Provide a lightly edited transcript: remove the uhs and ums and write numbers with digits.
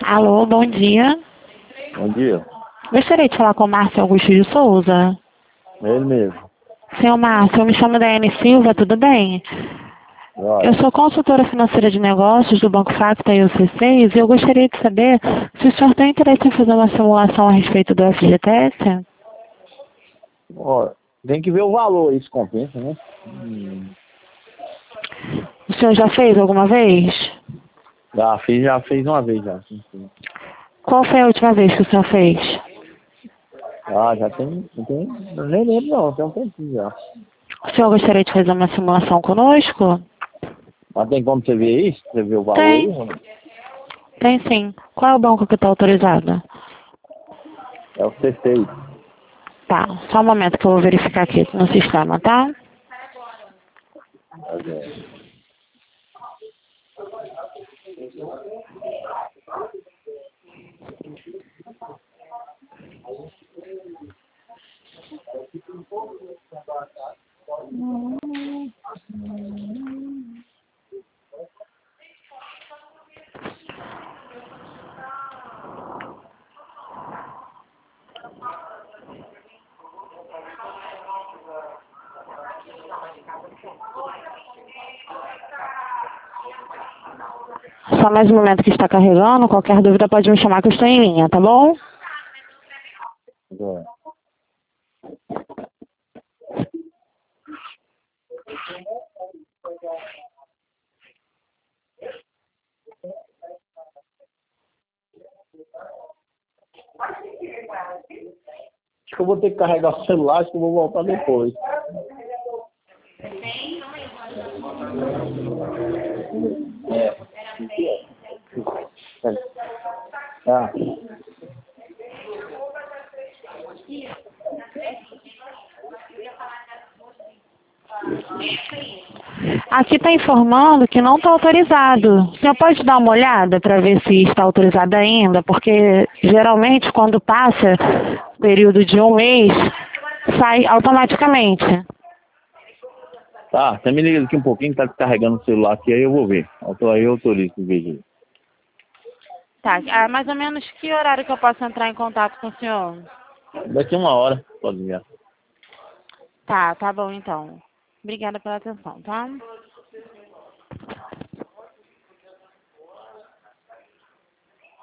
Alô, bom dia. Bom dia. Gostaria de falar com o Márcio Augusto de Souza. É ele mesmo. Senhor Márcio, eu me chamo Daiane Silva, tudo bem? Eu Olha, sou consultora financeira de negócios do Banco Facta e UC6 e eu gostaria de saber se o senhor tem interesse em fazer uma simulação a respeito do FGTS? ó, tem que ver o valor, isso compensa, né? O senhor já fez alguma vez? Já fez uma vez já. Sim. Qual foi a última vez que o senhor fez? Já tem, eu nem lembro não, tem um tempinho já. O senhor gostaria de fazer uma simulação conosco? Mas tem como você ver isso? Você ver o valor aí? Tem, tem sim. Qual é o banco que está autorizado? É o C6. Tá, só um momento que eu vou verificar aqui no sistema, tá? Só mais um momento que está carregando. Qualquer dúvida pode me chamar que eu estou em linha, tá bom? É. Acho que eu vou ter que carregar o celular, acho que eu vou voltar depois. Tá. Aqui está informando que não está autorizado. O senhor pode dar uma olhada para ver se está autorizado ainda? Porque geralmente quando passa o período de um mês, sai automaticamente. Tá, você me liga daqui um pouquinho, tá carregando o celular aqui, aí eu vou ver. Aí eu autorizo o vídeo. Tá, mais ou menos que horário que eu posso entrar em contato com o senhor? Daqui uma hora, pode ligar. Tá bom então. Obrigada pela atenção, tá?